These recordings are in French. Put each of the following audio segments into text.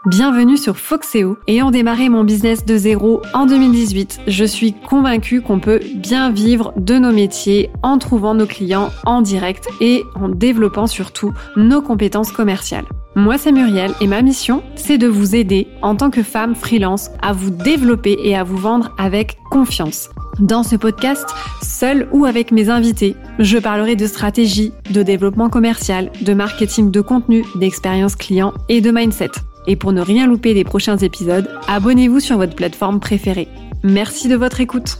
Bienvenue sur Foxeo. Ayant démarré mon business de zéro en 2018, je suis convaincue qu'on peut bien vivre de nos métiers en trouvant nos clients en direct et en développant surtout nos compétences commerciales. Moi, c'est Muriel et ma mission, c'est de vous aider en tant que femme freelance à vous développer et à vous vendre avec confiance. Dans ce podcast, seule ou avec mes invités, je parlerai de stratégie, de développement commercial, de marketing de contenu, d'expérience client et de mindset. Et pour ne rien louper des prochains épisodes, abonnez-vous sur votre plateforme préférée. Merci de votre écoute.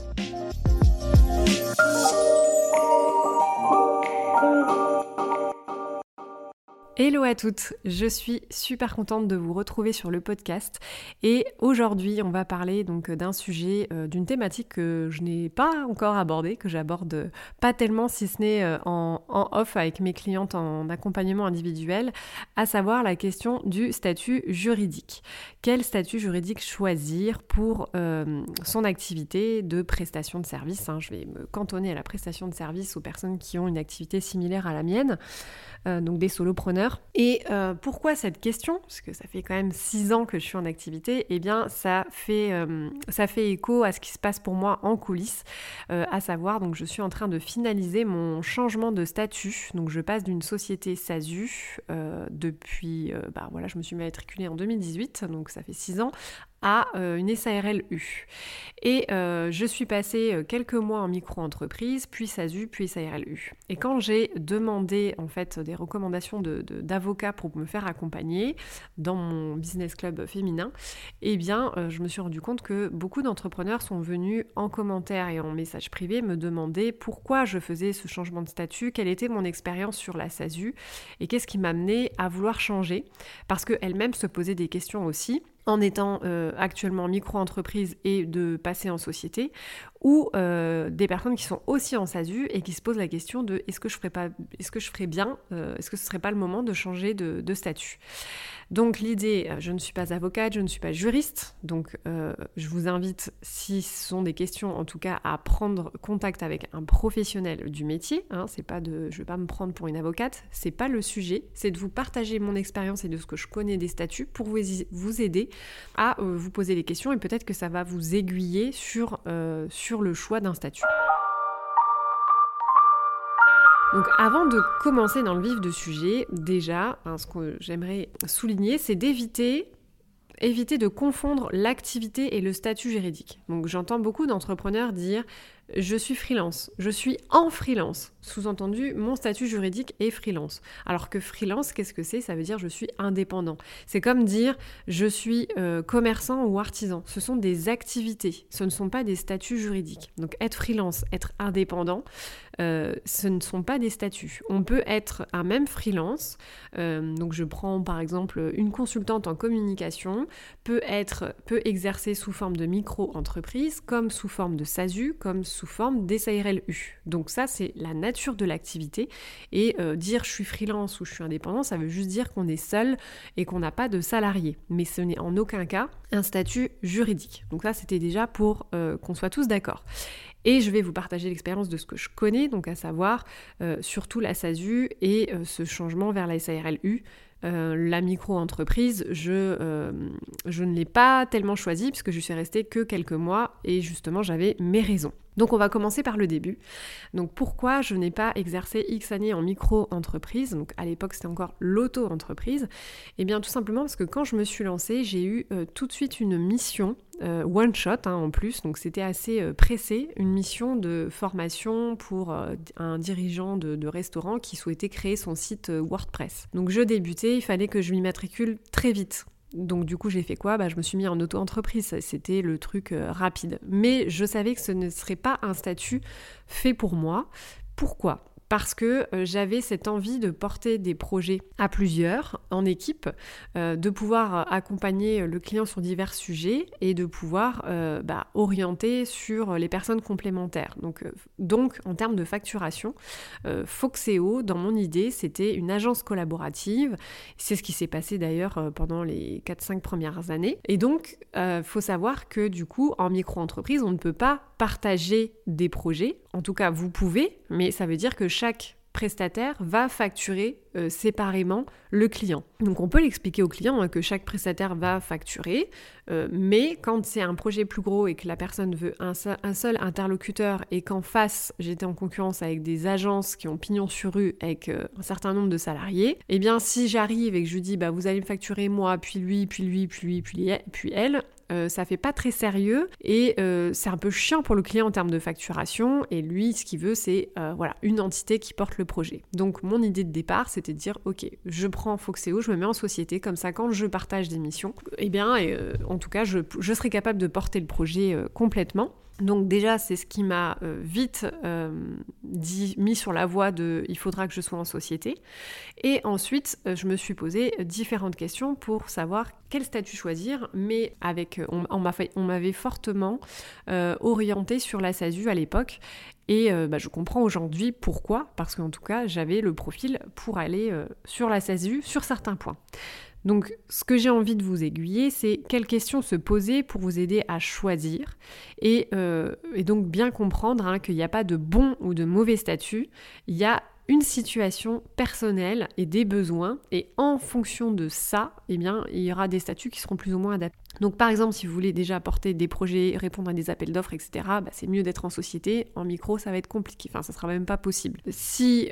Hello à toutes, je suis super contente de vous retrouver sur le podcast et aujourd'hui on va parler donc d'un sujet, d'une thématique que je n'ai pas encore abordée, que j'aborde pas tellement si ce n'est en off avec mes clientes en accompagnement individuel, à savoir la question du statut juridique. Quel statut juridique choisir pour son activité de prestation de service, Je vais me cantonner à la prestation de service aux personnes qui ont une activité similaire à la mienne, donc des solopreneurs. Et pourquoi cette question ? Parce que ça fait quand même 6 ans que je suis en activité, et bien ça fait écho à ce qui se passe pour moi en coulisses, à savoir, donc je suis en train de finaliser mon changement de statut. Donc je passe d'une société SASU depuis, je me suis matriculée en 2018, donc ça fait 6 ans, à une SARL-U. Et je suis passée quelques mois en micro-entreprise, puis SASU, puis SARL-U. Et quand j'ai demandé en fait des recommandations d'avocats pour me faire accompagner dans mon business club féminin, eh bien je me suis rendu compte que beaucoup d'entrepreneurs sont venus en commentaire et en message privé me demander pourquoi je faisais ce changement de statut, quelle était mon expérience sur la SASU et qu'est-ce qui m'amenait à vouloir changer, parce qu'elles-mêmes se posaient des questions aussi, en étant actuellement micro-entreprise et de passer en société, ou des personnes qui sont aussi en SASU et qui se posent la question de est-ce que ce serait pas le moment de changer de statut. Donc l'idée, je ne suis pas avocate, je ne suis pas juriste, donc je vous invite, si ce sont des questions en tout cas, à prendre contact avec un professionnel du métier, je ne vais pas me prendre pour une avocate, c'est pas le sujet, c'est de vous partager mon expérience et de ce que je connais des statuts pour vous aider à vous poser des questions et peut-être que ça va vous aiguiller sur le choix d'un statut. Donc avant de commencer dans le vif du sujet, déjà, ce que j'aimerais souligner, c'est d'éviter de confondre l'activité et le statut juridique. Donc j'entends beaucoup d'entrepreneurs dire « je suis freelance, je suis en freelance ». Sous-entendu, mon statut juridique est freelance. Alors que freelance, qu'est-ce que c'est ? Ça veut dire je suis indépendant. C'est comme dire je suis commerçant ou artisan. Ce sont des activités, ce ne sont pas des statuts juridiques. Donc être freelance, être indépendant, ce ne sont pas des statuts. On peut être un même freelance, donc je prends par exemple une consultante en communication, peut exercer sous forme de micro-entreprise, comme sous forme de SASU, comme sous forme d'SARL-U. Donc ça, c'est la nature de l'activité, et dire je suis freelance ou je suis indépendant, ça veut juste dire qu'on est seul et qu'on n'a pas de salarié, mais ce n'est en aucun cas un statut juridique. Donc ça, c'était déjà pour qu'on soit tous d'accord. Et je vais vous partager l'expérience de ce que je connais, donc à savoir surtout la SASU et ce changement vers la SARL-U. La micro-entreprise, je ne l'ai pas tellement choisie puisque je suis restée que quelques mois et justement j'avais mes raisons. Donc on va commencer par le début. Donc pourquoi je n'ai pas exercé X années en micro-entreprise, donc à l'époque c'était encore l'auto-entreprise? Eh bien tout simplement parce que quand je me suis lancée, j'ai eu tout de suite une mission, one shot en plus, donc c'était assez pressé, une mission de formation pour un dirigeant de restaurant qui souhaitait créer son site WordPress. Donc je débutais, il fallait que je m'y matricule très vite. Donc du coup j'ai fait quoi ? Je me suis mis en auto-entreprise, c'était le truc rapide. Mais je savais que ce ne serait pas un statut fait pour moi. Pourquoi ? Parce que j'avais cette envie de porter des projets à plusieurs, en équipe, de pouvoir accompagner le client sur divers sujets et de pouvoir orienter sur les personnes complémentaires. Donc en termes de facturation, Foxeo, dans mon idée, c'était une agence collaborative. C'est ce qui s'est passé d'ailleurs pendant les 4-5 premières années. Et donc, faut savoir que du coup, en micro-entreprise, on ne peut pas partager des projets. En tout cas, vous pouvez, mais ça veut dire que chaque prestataire va facturer séparément le client. Donc on peut l'expliquer au client que chaque prestataire va facturer, mais quand c'est un projet plus gros et que la personne veut un seul interlocuteur et qu'en face j'étais en concurrence avec des agences qui ont pignon sur rue avec un certain nombre de salariés, eh bien si j'arrive et que je lui dis vous allez me facturer moi, puis lui, puis lui, puis lui, puis elle, ça fait pas très sérieux et c'est un peu chiant pour le client en termes de facturation, et lui ce qu'il veut c'est une entité qui porte le projet. Donc mon idée de départ c'était de dire ok, je prends Foxeo, je me mets en société, comme ça quand je partage des missions, en tout cas je serai capable de porter le projet complètement. Donc déjà, c'est ce qui m'a vite mis sur la voie de « il faudra que je sois en société ». Et ensuite, je me suis posé différentes questions pour savoir quel statut choisir, mais on m'avait fortement orientée sur la SASU à l'époque. Et je comprends aujourd'hui pourquoi, parce qu'en tout cas, j'avais le profil pour aller sur la SASU sur certains points. Donc, ce que j'ai envie de vous aiguiller, c'est quelles questions se poser pour vous aider à choisir et donc bien comprendre qu'il n'y a pas de bon ou de mauvais statut, il y a une situation personnelle et des besoins, et en fonction de ça, il y aura des statuts qui seront plus ou moins adaptés. Donc par exemple, si vous voulez déjà porter des projets, répondre à des appels d'offres, etc., c'est mieux d'être en société. En micro, ça va être compliqué, ça sera même pas possible. Si,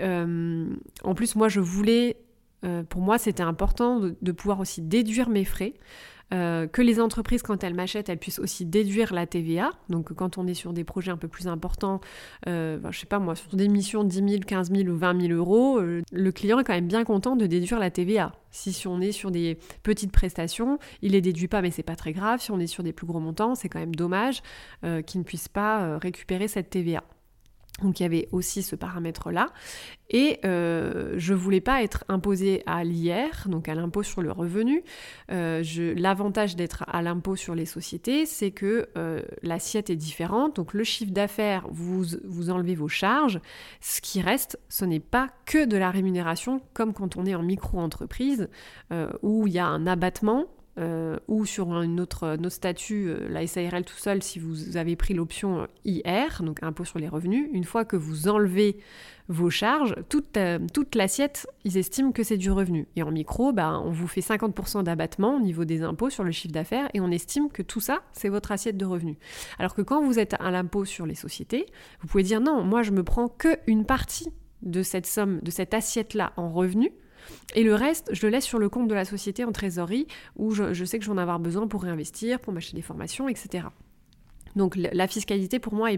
en plus, moi je voulais... pour moi, c'était important de pouvoir aussi déduire mes frais, que les entreprises, quand elles m'achètent, elles puissent aussi déduire la TVA. Donc, quand on est sur des projets un peu plus importants, je sais pas moi, sur des missions de 10 000, 15 000 ou 20 000 euros, le client est quand même bien content de déduire la TVA. Si on est sur des petites prestations, il les déduit pas, mais c'est pas très grave. Si on est sur des plus gros montants, c'est quand même dommage qu'il ne puisse pas récupérer cette TVA. Donc il y avait aussi ce paramètre-là. Et je voulais pas être imposée à l'IR, donc à l'impôt sur le revenu. L'avantage d'être à l'impôt sur les sociétés, c'est que l'assiette est différente. Donc le chiffre d'affaires, vous enlevez vos charges. Ce qui reste, ce n'est pas que de la rémunération, comme quand on est en micro-entreprise, où il y a un abattement. Ou sur un autre statut, la SARL tout seul, si vous avez pris l'option IR, donc impôt sur les revenus, une fois que vous enlevez vos charges, toute l'assiette, ils estiment que c'est du revenu. Et en micro, on vous fait 50% d'abattement au niveau des impôts sur le chiffre d'affaires, et on estime que tout ça, c'est votre assiette de revenus. Alors que quand vous êtes à l'impôt sur les sociétés, vous pouvez dire non, moi je me prends qu'une partie de cette somme, de cette assiette-là en revenus, et le reste, je le laisse sur le compte de la société en trésorerie, où je sais que je vais en avoir besoin pour réinvestir, pour m'acheter des formations, etc. Donc la fiscalité pour moi est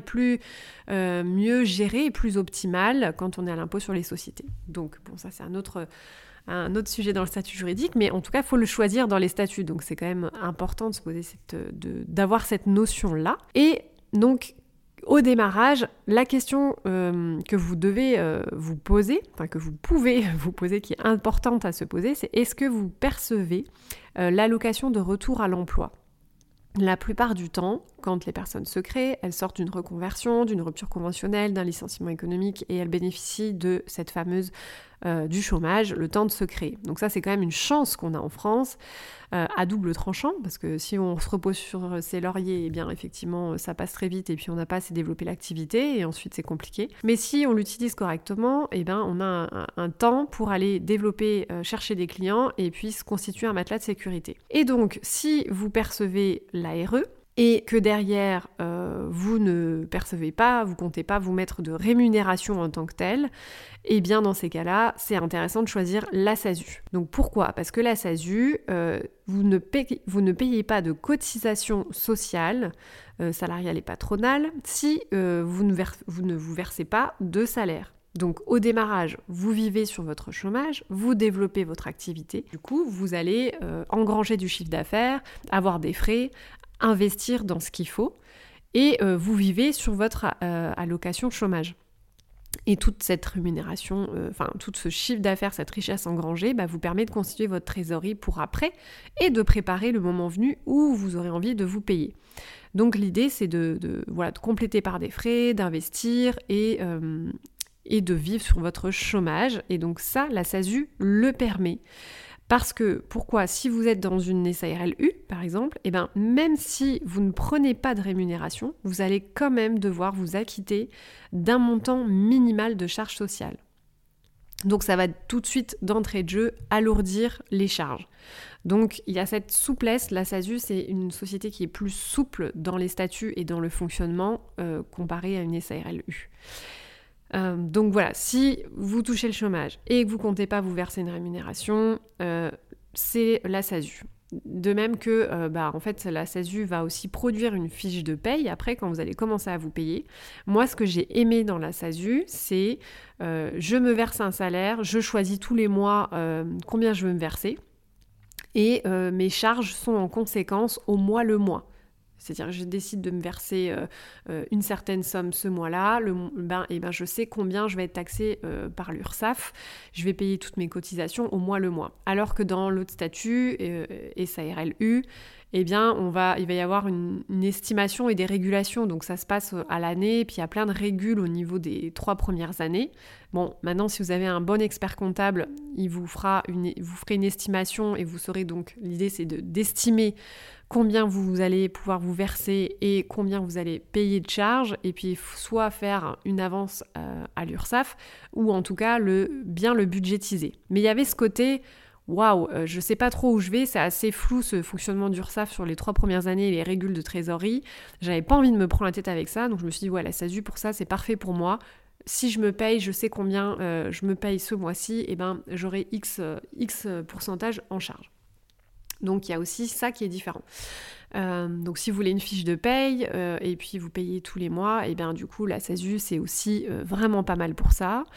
mieux gérée et plus optimale quand on est à l'impôt sur les sociétés. Donc bon, ça c'est un autre sujet dans le statut juridique, mais en tout cas il faut le choisir dans les statuts, donc c'est quand même important de se poser d'avoir cette notion-là. Et donc au démarrage, la question que vous devez vous poser, que vous pouvez vous poser, qui est importante à se poser, c'est est-ce que vous percevez l'allocation de retour à l'emploi ? La plupart du temps, quand les personnes se créent, elles sortent d'une reconversion, d'une rupture conventionnelle, d'un licenciement économique, et elles bénéficient de cette fameuse du chômage, le temps de se créer. Donc ça, c'est quand même une chance qu'on a en France, à double tranchant, parce que si on se repose sur ses lauriers, eh bien effectivement, ça passe très vite, et puis on n'a pas assez développé l'activité, et ensuite c'est compliqué. Mais si on l'utilise correctement, eh ben, on a un temps pour aller développer, chercher des clients, et puis se constituer un matelas de sécurité. Et donc, si vous percevez l'ARE, et que derrière, vous ne percevez pas, vous comptez pas vous mettre de rémunération en tant que telle, et bien dans ces cas-là, c'est intéressant de choisir la SASU. Donc pourquoi ? Parce que la SASU, vous ne payez pas de cotisation sociale, salariale et patronale, si vous ne vous versez pas de salaire. Donc au démarrage, vous vivez sur votre chômage, vous développez votre activité. Du coup, vous allez engranger du chiffre d'affaires, avoir des frais, investir dans ce qu'il faut, et vous vivez sur votre allocation chômage. Et toute cette rémunération, tout ce chiffre d'affaires, cette richesse engrangée, vous permet de constituer votre trésorerie pour après, et de préparer le moment venu où vous aurez envie de vous payer. Donc l'idée, c'est de compléter par des frais, d'investir et de vivre sur votre chômage. Et donc ça, la SASU le permet. Parce que, pourquoi ? Si vous êtes dans une SARL-U, par exemple, même si vous ne prenez pas de rémunération, vous allez quand même devoir vous acquitter d'un montant minimal de charges sociales. Donc ça va tout de suite, d'entrée de jeu, alourdir les charges. Donc il y a cette souplesse. La SASU, c'est une société qui est plus souple dans les statuts et dans le fonctionnement comparé à une SARLU. Donc voilà, si vous touchez le chômage et que vous ne comptez pas vous verser une rémunération, c'est la SASU. De même que en fait, la SASU va aussi produire une fiche de paye après quand vous allez commencer à vous payer. Moi, ce que j'ai aimé dans la SASU, c'est je me verse un salaire, je choisis tous les mois combien je veux me verser et mes charges sont en conséquence au mois le mois. C'est-à-dire que je décide de me verser une certaine somme ce mois-là, je sais combien je vais être taxée par l'URSSAF, je vais payer toutes mes cotisations au mois le mois. Alors que dans l'autre statut, SARLU, il va y avoir une estimation et des régulations, donc ça se passe à l'année, et puis il y a plein de régules au niveau des 3 premières années. Bon, maintenant, si vous avez un bon expert comptable, il vous ferez une estimation et vous saurez donc, l'idée c'est d'estimer combien vous allez pouvoir vous verser et combien vous allez payer de charges, et puis soit faire une avance à l'URSSAF, ou en tout cas bien le budgétiser. Mais il y avait ce côté, waouh, je sais pas trop où je vais, c'est assez flou ce fonctionnement d'URSSAF sur les 3 premières années et les régules de trésorerie. J'avais pas envie de me prendre la tête avec ça, donc je me suis dit, ouais, la SASU pour ça, c'est parfait pour moi. Si je me paye, je sais combien je me paye ce mois-ci, et j'aurai X pourcentage en charge. Donc il y a aussi ça qui est différent. Donc si vous voulez une fiche de paye et puis vous payez tous les mois, et du coup la SASU c'est aussi vraiment pas mal pour ça.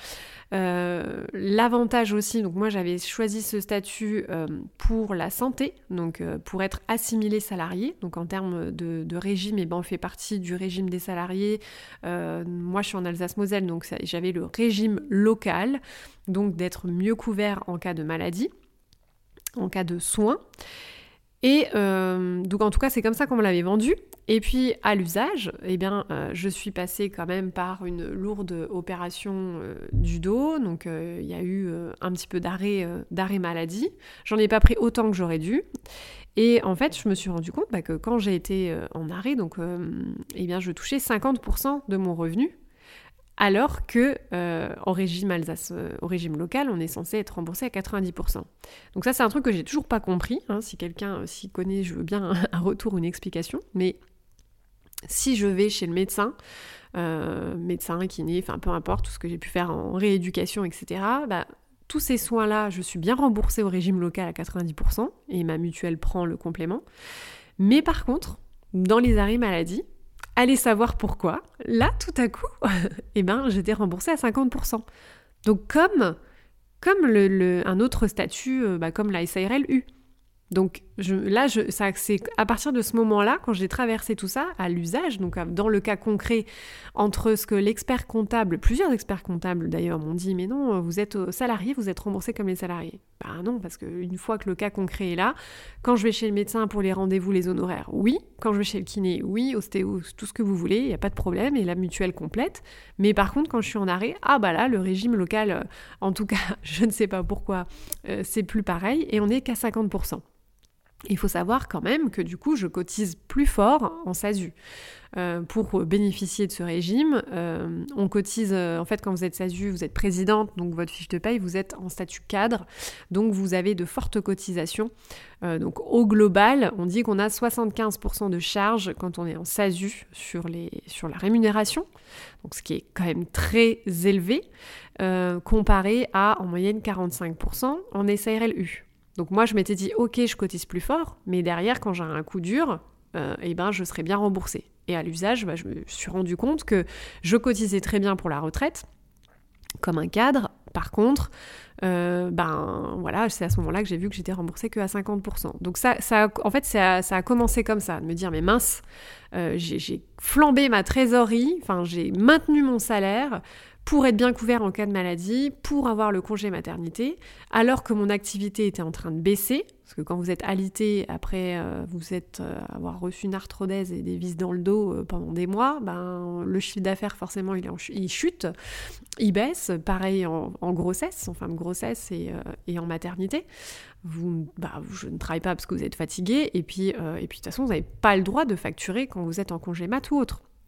L'avantage aussi, donc moi j'avais choisi ce statut pour la santé, donc pour être assimilé salarié, donc en termes de régime, on fait partie du régime des salariés. Moi je suis en Alsace-Moselle, donc j'avais le régime local, donc d'être mieux couvert en cas de maladie, en cas de soins. Et donc en tout cas c'est comme ça qu'on me l'avait vendu. Et puis à l'usage, je suis passée quand même par une lourde opération du dos, donc il y a eu un petit peu d'arrêt maladie. J'en ai pas pris autant que j'aurais dû. Et en fait je me suis rendu compte que quand j'ai été en arrêt, donc je touchais 50% de mon revenu. Alors que au régime local, on est censé être remboursé à 90%. Donc ça, c'est un truc que j'ai toujours pas compris. Si quelqu'un s'y connaît, je veux bien un retour ou une explication. Mais si je vais chez le médecin, kiné, peu importe, tout ce que j'ai pu faire en rééducation, etc., tous ces soins-là, je suis bien remboursée au régime local à 90% et ma mutuelle prend le complément. Mais par contre, dans les arrêts maladie, allez savoir pourquoi, là, tout à coup, j'étais remboursée à 50%. Donc comme un autre statut, comme la SARLU. Donc c'est à partir de ce moment-là, quand j'ai traversé tout ça à l'usage, donc dans le cas concret, entre ce que plusieurs experts comptables d'ailleurs m'ont dit, mais non, vous êtes salarié, vous êtes remboursé comme les salariés. Non, parce qu'une fois que le cas concret est là, quand je vais chez le médecin pour les rendez-vous, les honoraires, oui. Quand je vais chez le kiné, oui, ostéo, tout ce que vous voulez, il n'y a pas de problème, et la mutuelle complète. Mais par contre, quand je suis en arrêt, là, le régime local, en tout cas, je ne sais pas pourquoi, c'est plus pareil, et on n'est qu'à 50%. Il faut savoir quand même que du coup, je cotise plus fort en SASU. Pour bénéficier de ce régime, on cotise, en fait, quand vous êtes SASU, vous êtes présidente, donc votre fiche de paye, vous êtes en statut cadre, donc vous avez de fortes cotisations. Donc au global, on dit qu'on a 75% de charges quand on est en SASU sur la rémunération, donc ce qui est quand même très élevé, comparé à en moyenne 45% en SARLU. Donc moi, je m'étais dit, ok, je cotise plus fort, mais derrière, quand j'ai un coup dur, je serai bien remboursée. Et à l'usage, je me suis rendu compte que je cotisais très bien pour la retraite, comme un cadre. Par contre, c'est à ce moment-là que j'ai vu que j'étais remboursée qu'à 50%. Donc ça a commencé comme ça, de me dire, mais mince, j'ai flambé ma trésorerie, j'ai maintenu mon salaire pour être bien couvert en cas de maladie, pour avoir le congé maternité, alors que mon activité était en train de baisser, parce que quand vous êtes alité, après avoir reçu une arthrodèse et des vis dans le dos pendant des mois, le chiffre d'affaires forcément il chute, il baisse, pareil en grossesse, en fin de grossesse et en maternité. Je ne travaille pas parce que vous êtes fatigué, et puis de toute façon vous n'avez pas le droit de facturer quand vous êtes en congé mat ou autre.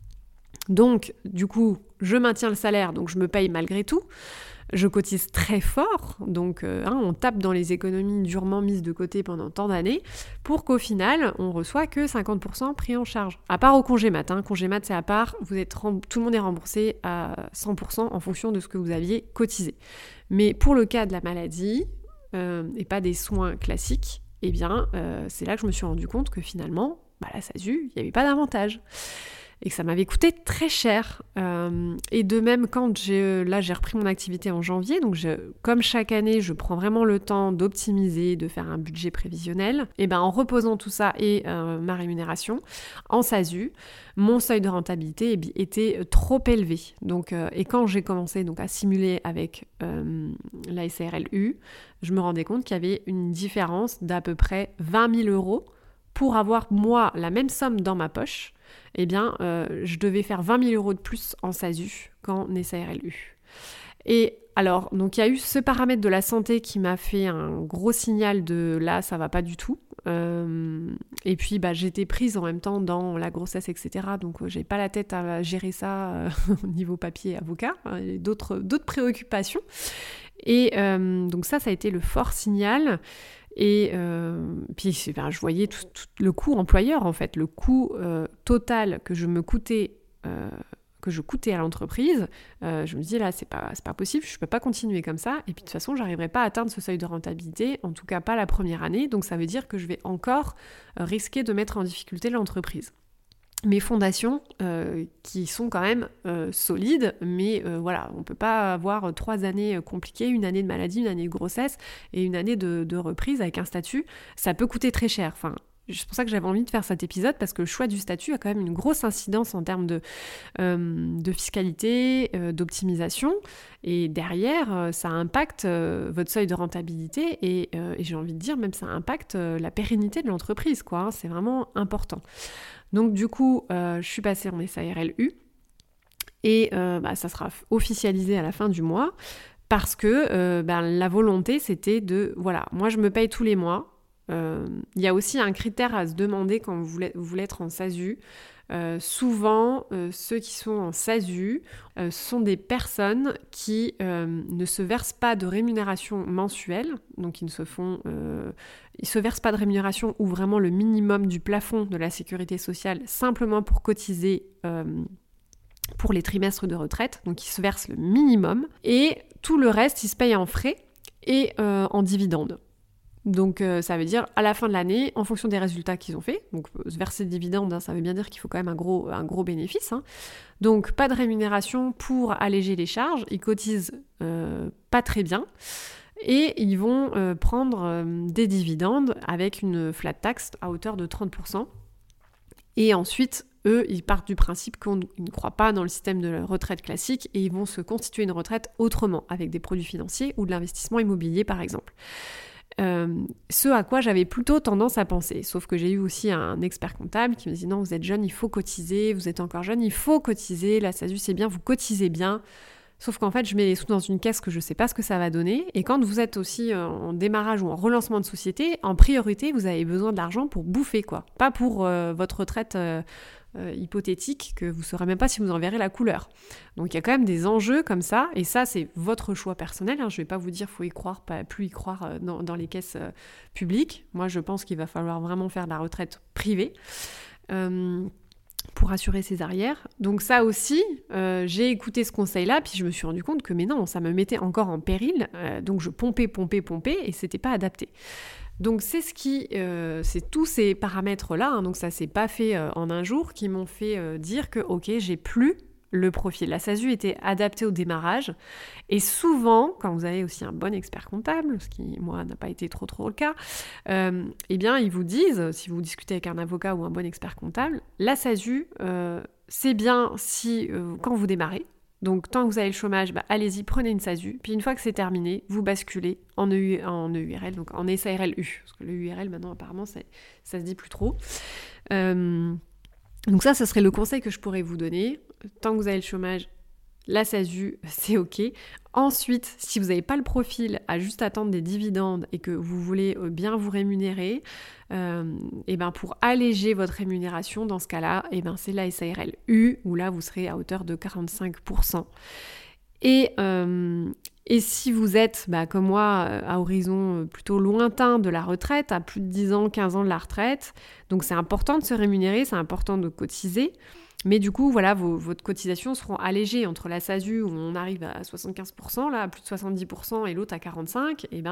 Donc, du coup, je maintiens le salaire, donc je me paye malgré tout. Je cotise très fort, donc on tape dans les économies durement mises de côté pendant tant d'années, pour qu'au final, on reçoit que 50% pris en charge. À part au congé mat, congé mat c'est à part, tout le monde est remboursé à 100% en fonction de ce que vous aviez cotisé. Mais pour le cas de la maladie, et pas des soins classiques, eh bien, c'est là que je me suis rendu compte que finalement, la SASU, il n'y avait pas d'avantage. Et que ça m'avait coûté très cher. Et de même, quand j'ai repris mon activité en janvier, donc comme chaque année, je prends vraiment le temps d'optimiser, de faire un budget prévisionnel, et en reposant tout ça et ma rémunération en SASU, mon seuil de rentabilité était trop élevé. Donc, et quand j'ai commencé à simuler avec la SARLU, je me rendais compte qu'il y avait une différence d'à peu près 20 000 € pour avoir, moi, la même somme dans ma poche. Je devais faire 20 000 € de plus en SASU qu'en SARLU. Et alors, donc il y a eu ce paramètre de la santé qui m'a fait un gros signal de là, ça va pas du tout. Et puis, j'étais prise en même temps dans la grossesse, etc. Donc, j'ai pas la tête à gérer ça au niveau papier avocat, et d'autres préoccupations. Et donc ça a été le fort signal. Et puis je voyais tout le coût employeur, en fait, le coût total que je coûtais à l'entreprise. Je me dis là, c'est pas possible, je peux pas continuer comme ça. Et puis de toute façon, j'arriverai pas à atteindre ce seuil de rentabilité, en tout cas pas la première année. Donc ça veut dire que je vais encore risquer de mettre en difficulté l'entreprise. Mes fondations qui sont quand même solides, mais on ne peut pas avoir 3 années compliquées, une année de maladie, une année de grossesse et une année de reprise avec un statut. Ça peut coûter très cher. Enfin, c'est pour ça que j'avais envie de faire cet épisode, parce que le choix du statut a quand même une grosse incidence en termes de fiscalité, d'optimisation, et derrière, ça impacte votre seuil de rentabilité et j'ai envie de dire même ça impacte la pérennité de l'entreprise, quoi. C'est vraiment important. Donc du coup, je suis passée en SARLU et ça sera officialisé à la fin du mois, parce que la volonté c'était moi je me paye tous les mois. Il y a aussi un critère à se demander quand vous voulez être en SASU. Souvent, ceux qui sont en SASU sont des personnes qui ne se versent pas de rémunération mensuelle, donc ils se versent pas de rémunération ou vraiment le minimum du plafond de la sécurité sociale, simplement pour cotiser pour les trimestres de retraite, donc ils se versent le minimum, et tout le reste, ils se payent en frais et en dividendes. Donc ça veut dire à la fin de l'année, en fonction des résultats qu'ils ont fait, donc se verser de dividendes, ça veut bien dire qu'il faut quand même un gros bénéfice. Donc pas de rémunération pour alléger les charges, ils cotisent pas très bien et ils vont prendre des dividendes avec une flat tax à hauteur de 30%. Et ensuite, eux, ils partent du principe qu'ils ne croient pas dans le système de la retraite classique et ils vont se constituer une retraite autrement, avec des produits financiers ou de l'investissement immobilier par exemple. Ce à quoi j'avais plutôt tendance à penser, sauf que j'ai eu aussi un expert comptable qui me dit non, vous êtes jeune, il faut cotiser, vous êtes encore jeune, il faut cotiser, la SASU c'est bien, vous cotisez bien, sauf qu'en fait je mets les sous dans une caisse que je sais pas ce que ça va donner, et quand vous êtes aussi en démarrage ou en relancement de société, en priorité vous avez besoin de l'argent pour bouffer, quoi, pas pour votre retraite hypothétique que vous ne saurez même pas si vous en verrez la couleur. Donc il y a quand même des enjeux comme ça, et ça c'est votre choix personnel, je ne vais pas vous dire faut y croire, pas plus y croire dans les caisses publiques. Moi je pense qu'il va falloir vraiment faire de la retraite privée pour assurer ses arrières. Donc ça aussi, j'ai écouté ce conseil-là, puis je me suis rendu compte que mais non, ça me mettait encore en péril, donc je pompais, et c'était pas adapté. Donc c'est c'est tous ces paramètres-là, donc ça s'est pas fait en un jour, qui m'ont fait dire que ok, j'ai plus le profil. La SASU était adaptée au démarrage, et souvent, quand vous avez aussi un bon expert comptable, ce qui moi n'a pas été trop le cas, ils vous disent, si vous discutez avec un avocat ou un bon expert comptable, la SASU c'est bien si quand vous démarrez. Donc, tant que vous avez le chômage, allez-y, prenez une SASU. Puis, une fois que c'est terminé, vous basculez en EURL, donc en SARLU. Parce que le URL, maintenant, apparemment, ça se dit plus trop. Donc ça serait le conseil que je pourrais vous donner. Tant que vous avez le chômage, la SASU, c'est ok. Ensuite, si vous n'avez pas le profil à juste attendre des dividendes et que vous voulez bien vous rémunérer, et ben pour alléger votre rémunération, dans ce cas-là, et ben c'est la SARL U, où là vous serez à hauteur de 45%. Et si vous êtes, comme moi, à horizon plutôt lointain de la retraite, à plus de 10 ans, 15 ans de la retraite, donc c'est important de se rémunérer, c'est important de cotiser, mais du coup, voilà, votre cotisation seront allégées entre la SASU où on arrive à 75%, là, à plus de 70%, et l'autre à 45%, et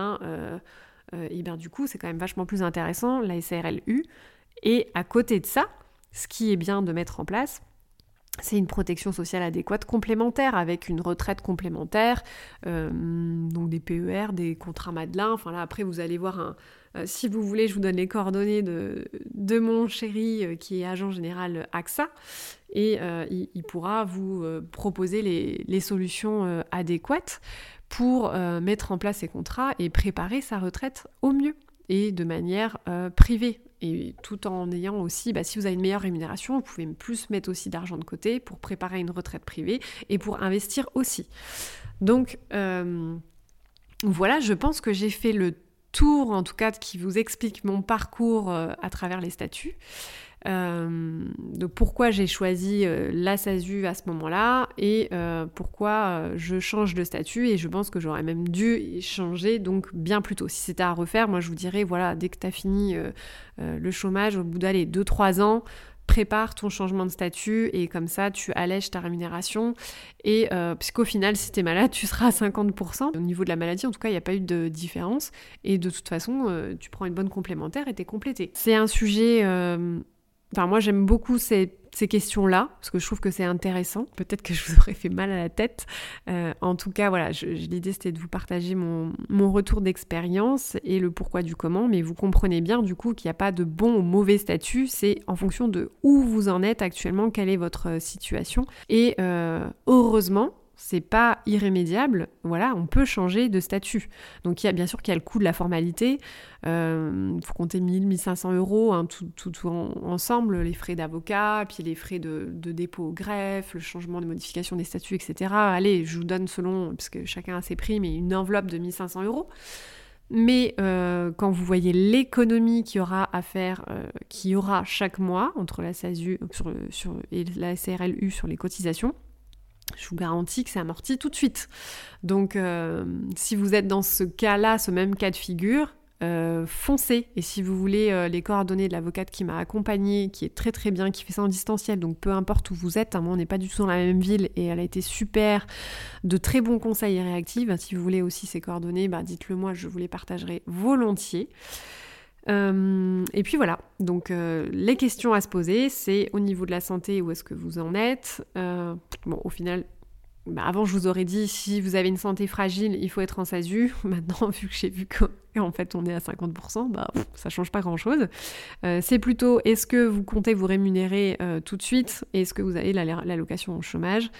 ben du coup, c'est quand même vachement plus intéressant, la SARL-U. Et à côté de ça, ce qui est bien de mettre en place, c'est une protection sociale adéquate complémentaire, avec une retraite complémentaire, donc des PER, des contrats Madelin, enfin là, après, vous allez voir si vous voulez, je vous donne les coordonnées de mon chéri qui est agent général AXA, et il pourra vous proposer les solutions adéquates pour mettre en place ces contrats et préparer sa retraite au mieux et de manière privée. Et tout en ayant aussi, si vous avez une meilleure rémunération, vous pouvez plus mettre aussi d'argent de côté pour préparer une retraite privée et pour investir aussi. Donc voilà, je pense que j'ai fait le tour, en tout cas, qui vous explique mon parcours à travers les statuts. Donc pourquoi j'ai choisi la SASU à ce moment-là et pourquoi je change de statut, et je pense que j'aurais même dû changer donc bien plus tôt. Si c'était à refaire, moi je vous dirais, voilà, dès que tu as fini le chômage, au bout d'aller 2-3 ans, prépare ton changement de statut et comme ça tu allèges ta rémunération, et puisqu'au final si t'es malade tu seras à 50%. Au niveau de la maladie en tout cas il n'y a pas eu de différence, et de toute façon tu prends une bonne complémentaire et t'es complété. C'est un sujet... moi j'aime beaucoup ces questions-là, parce que je trouve que c'est intéressant. Peut-être que je vous aurais fait mal à la tête. En tout cas, voilà, l'idée c'était de vous partager mon retour d'expérience et le pourquoi du comment, mais vous comprenez bien du coup qu'il n'y a pas de bon ou mauvais statut, c'est en fonction de où vous en êtes actuellement, quelle est votre situation. Et heureusement, c'est pas irrémédiable, voilà, on peut changer de statut. Donc bien sûr qu'il y a le coût de la formalité, faut compter 1 500 euros, hein, tout ensemble, les frais d'avocat, puis les frais de dépôt au greffe, le changement de modification des statuts, etc. Allez, je vous donne selon, parce que chacun a ses prix, mais une enveloppe de 1 500 euros. Mais quand vous voyez l'économie qu'il y aura à faire, qu'il y aura chaque mois entre la SASU et la SARL-U sur les cotisations, je vous garantis que c'est amorti tout de suite. Donc, si vous êtes dans ce cas-là, ce même cas de figure, foncez. Et si vous voulez les coordonnées de l'avocate qui m'a accompagnée, qui est très très bien, qui fait ça en distanciel, donc peu importe où vous êtes, moi on n'est pas du tout dans la même ville et elle a été super, de très bons conseils et réactive. Si vous voulez aussi ces coordonnées, dites-le moi, je vous les partagerai volontiers. Et puis voilà, donc les questions à se poser, c'est au niveau de la santé, où est-ce que vous en êtes. Au final, avant je vous aurais dit, si vous avez une santé fragile, il faut être en SASU. Maintenant, vu que j'ai vu qu'en fait on est à 50%, ça change pas grand-chose. C'est plutôt, est-ce que vous comptez vous rémunérer tout de suite, et est-ce que vous avez l'allocation au chômage.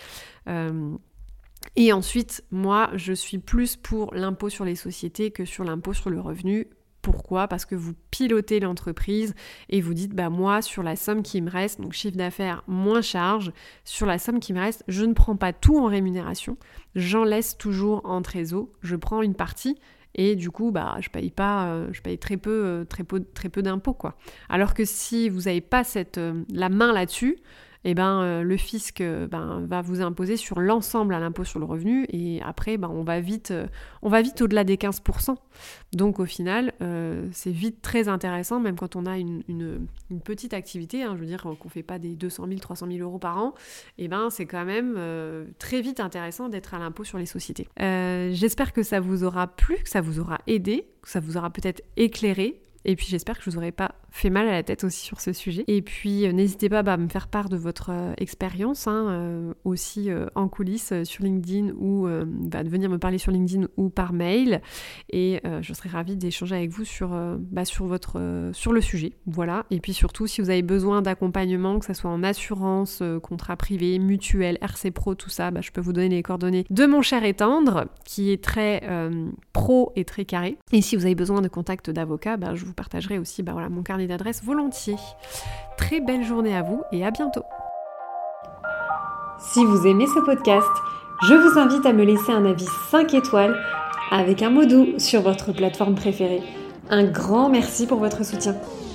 Et ensuite, moi, je suis plus pour l'impôt sur les sociétés que sur l'impôt sur le revenu. Pourquoi ? Parce que vous pilotez l'entreprise et vous dites, moi, sur la somme qui me reste, donc chiffre d'affaires moins charge, sur la somme qui me reste, je ne prends pas tout en rémunération, j'en laisse toujours en trésor, je prends une partie et du coup, je paye très peu d'impôts, quoi. Alors que si vous n'avez pas la main là-dessus, le fisc va vous imposer sur l'ensemble à l'impôt sur le revenu, et après on va vite au-delà des 15%. Donc au final, c'est vite très intéressant, même quand on a une petite activité, je veux dire qu'on ne fait pas des 200 000, 300 000 euros par an, c'est quand même très vite intéressant d'être à l'impôt sur les sociétés. J'espère que ça vous aura plu, que ça vous aura aidé, que ça vous aura peut-être éclairé. Et puis j'espère que je vous aurai pas fait mal à la tête aussi sur ce sujet. Et puis n'hésitez pas à me faire part de votre expérience aussi en coulisses sur LinkedIn, ou de venir me parler sur LinkedIn ou par mail. Et je serai ravie d'échanger avec vous sur le sujet. Voilà. Et puis surtout, si vous avez besoin d'accompagnement, que ce soit en assurance, contrat privé, mutuelle, RC Pro, tout ça, je peux vous donner les coordonnées de mon cher et tendre, qui est très pro et très carré. Et si vous avez besoin de contact d'avocat, je vous partagerai aussi mon carnet d'adresses volontiers. Très belle journée à vous et à bientôt. Si vous aimez ce podcast, Je vous invite à me laisser un avis 5 étoiles avec un mot doux sur votre plateforme préférée. Un grand merci pour votre soutien.